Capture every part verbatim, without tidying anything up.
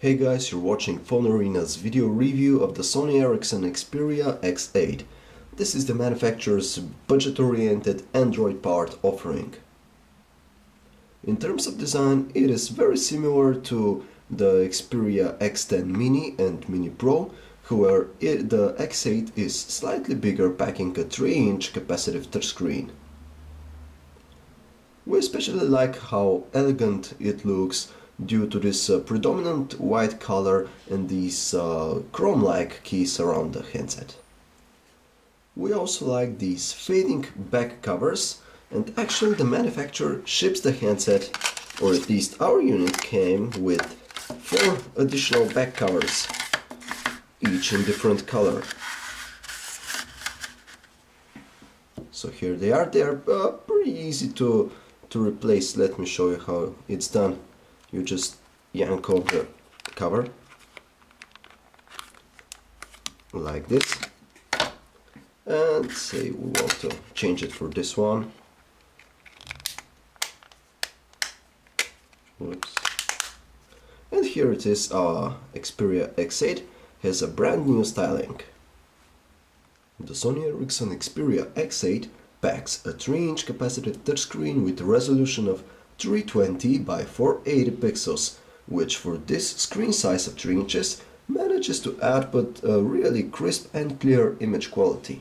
Hey guys, you're watching Phone Arena's video review of the Sony Ericsson Xperia X eight. This is the manufacturer's budget-oriented Android-powered offering. In terms of design, it is very similar to the Xperia X ten Mini and Mini Pro, however it, the X eight is slightly bigger, packing a three inch capacitive touchscreen. We especially like how elegant it looks due to this uh, predominant white color and these uh, chrome-like keys around the handset. We also like these fading back covers, and actually the manufacturer ships the handset, or at least our unit came with four additional back covers, each in different color. So here they are. They are uh, pretty easy to to replace. Let me show you how it's done. You just yank off the cover like this, and say we want to change it for this one. Whoops. And here it is. Our Xperia X eight has a brand new styling. The Sony Ericsson Xperia X eight packs a three inch capacitive touchscreen with a resolution of three twenty by four eighty pixels, which for this screen size of three inches manages to output a really crisp and clear image quality.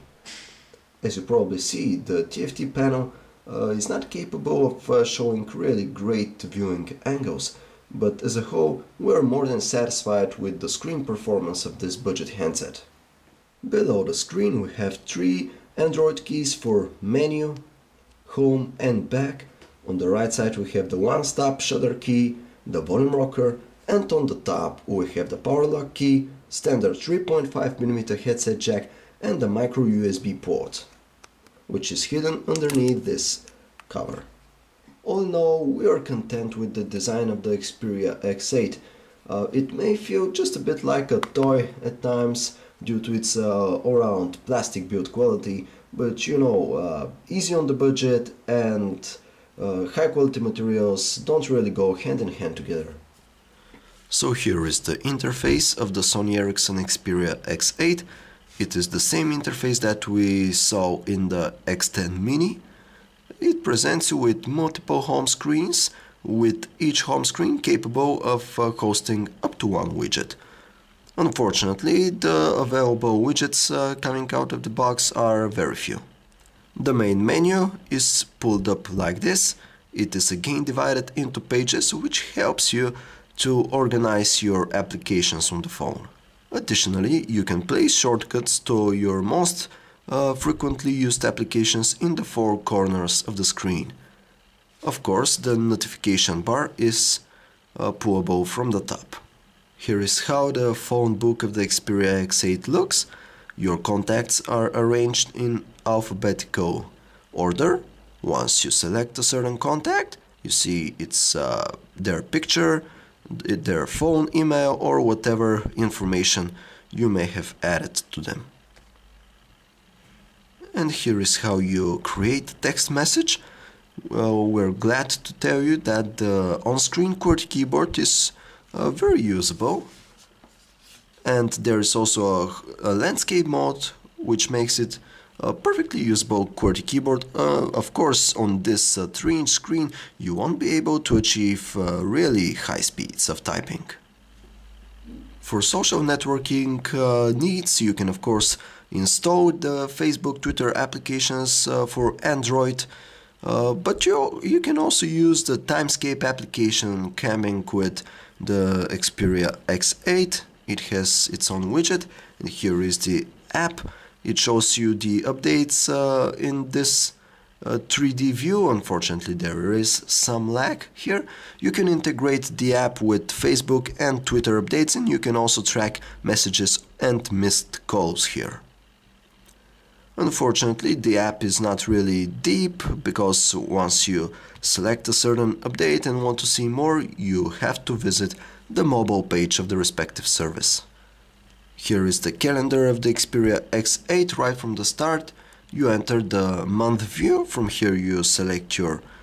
As you probably see, the T F T panel uh, is not capable of uh, showing really great viewing angles, but as a whole we are more than satisfied with the screen performance of this budget handset. Below the screen we have three Android keys for menu, home and back. On the right side we have the one-stop shutter key, the volume rocker, and on the top we have the power lock key, standard three point five millimeter headset jack, and the micro U S B port, which is hidden underneath this cover. All in all, we are content with the design of the Xperia X eight. Uh, it may feel just a bit like a toy at times due to its uh, all-round plastic build quality, but you know, uh, easy on the budget and Uh, high quality materials don't really go hand in hand together. So here is the interface of the Sony Ericsson Xperia X eight. It is the same interface that we saw in the X ten Mini. It presents you with multiple home screens, with each home screen capable of uh, hosting up to one widget. Unfortunately, the available widgets uh, coming out of the box are very few. The main menu is pulled up like this. It is again divided into pages, which helps you to organize your applications on the phone. Additionally, you can place shortcuts to your most uh, frequently used applications in the four corners of the screen. Of course, the notification bar is uh, pullable from the top. Here is how the phone book of the Xperia X eight looks. Your contacts are arranged in alphabetical order. Once you select a certain contact, you see it's uh, their picture, their phone, email, or whatever information you may have added to them. And here is how you create a text message. Well, we're glad to tell you that the on-screen QWERTY keyboard is uh, very usable. And there is also a, a landscape mode, which makes it a perfectly usable QWERTY keyboard. Uh, of course, on this uh, three inch screen you won't be able to achieve uh, really high speeds of typing. For social networking uh, needs, you can of course install the Facebook, Twitter applications uh, for Android, uh, but you, you can also use the Timescape application coming with the Xperia X eight. It has its own widget, and here is the app. It shows you the updates uh, in this uh, three D view. Unfortunately, there is some lag here. You can integrate the app with Facebook and Twitter updates, and you can also track messages and missed calls here. Unfortunately, the app is not really deep, because once you select a certain update and want to see more, you have to visit the mobile page of the respective service. Here is the calendar of the Xperia X eight. Right from the start, you enter the month view. From here you select your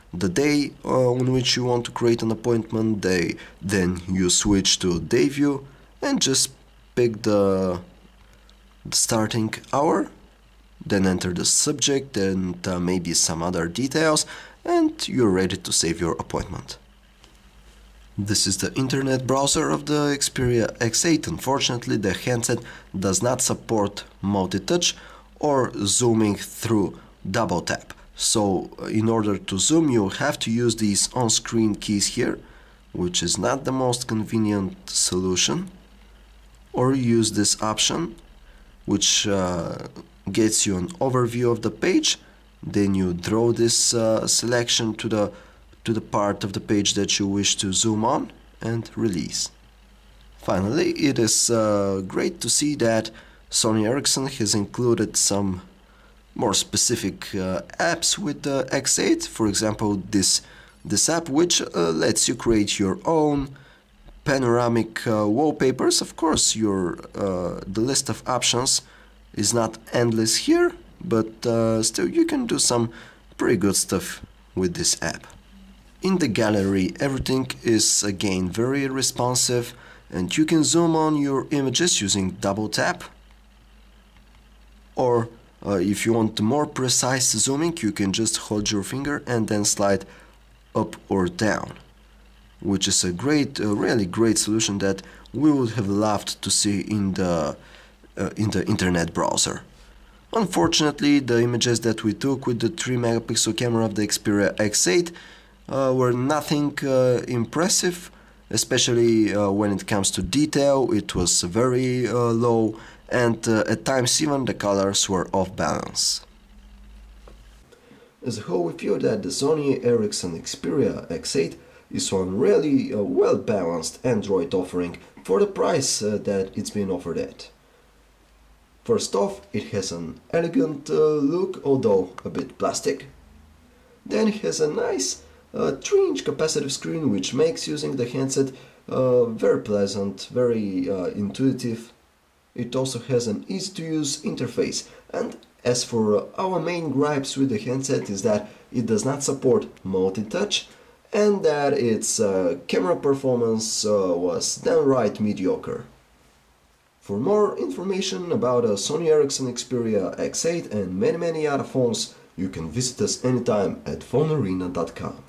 the day uh, on which you want to create an appointment, day, then you switch to day view and just pick the, the starting hour, then enter the subject and uh, maybe some other details, and you're ready to save your appointment. This is the internet browser of the Xperia X eight. Unfortunately, the handset does not support multi-touch or zooming through double tap. So in order to zoom, you have to use these on-screen keys here, which is not the most convenient solution, or use this option, which uh, gets you an overview of the page. Then you draw this uh, selection to the to the part of the page that you wish to zoom on and release. Finally, it is uh, great to see that Sony Ericsson has included some more specific uh, apps with the X eight. For example, this this app which uh, lets you create your own panoramic uh, wallpapers. Of course, your uh, the list of options is not endless here, but uh, still you can do some pretty good stuff with this app. In the gallery, everything is again very responsive, and you can zoom on your images using double tap, or uh, if you want more precise zooming, you can just hold your finger and then slide up or down, which is a great, a really great solution that we would have loved to see in the uh, in the internet browser. Unfortunately, the images that we took with the three megapixel camera of the Xperia X eight uh, were nothing uh, impressive, especially uh, when it comes to detail. It was very uh, low, and uh, at times even the colors were off balance. As a whole, we feel that the Sony Ericsson Xperia X eight is one really uh, well-balanced Android offering for the price uh, that it's been offered at. First off, it has an elegant uh, look, although a bit plastic. Then it has a nice uh, three inch capacitive screen, which makes using the handset uh, very pleasant, very uh, intuitive. It also has an easy-to-use interface, and as for uh, our main gripes with the handset is that it does not support multi-touch and that its uh, camera performance uh, was downright mediocre. For more information about a Sony Ericsson Xperia X eight and many many other phones, you can visit us anytime at phone arena dot com.